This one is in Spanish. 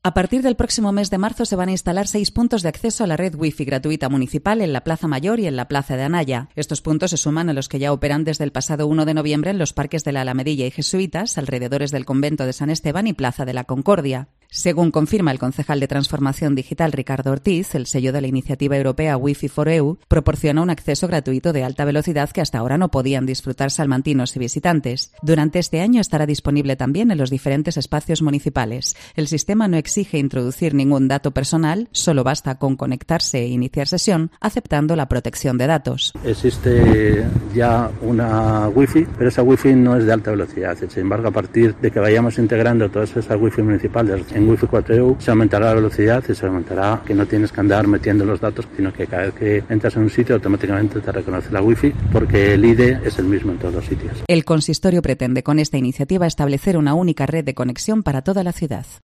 A partir del próximo mes de marzo se van a instalar 6 puntos de acceso a la red Wi-Fi gratuita municipal en la Plaza Mayor y en la Plaza de Anaya. Estos puntos se suman a los que ya operan desde el pasado 1 de noviembre en los parques de la Alamedilla y Jesuitas, alrededores del convento de San Esteban y Plaza de la Concordia. Según confirma el concejal de Transformación Digital Ricardo Ortiz, el sello de la iniciativa europea Wi-Fi for EU proporciona un acceso gratuito de alta velocidad que hasta ahora no podían disfrutar salmantinos y visitantes. Durante este año estará disponible también en los diferentes espacios municipales. El sistema no exige introducir ningún dato personal, solo basta con conectarse e iniciar sesión, aceptando la protección de datos. Existe ya una Wi-Fi, pero esa Wi-Fi no es de alta velocidad. Sin embargo, a partir de que vayamos integrando todas esas Wi-Fi municipales en Wi-Fi 4EU, se aumentará la velocidad y se aumentará que no tienes que andar metiendo los datos, sino que cada vez que entras en un sitio automáticamente te reconoce la Wi-Fi, porque el ID es el mismo en todos los sitios. El consistorio pretende con esta iniciativa establecer una única red de conexión para toda la ciudad.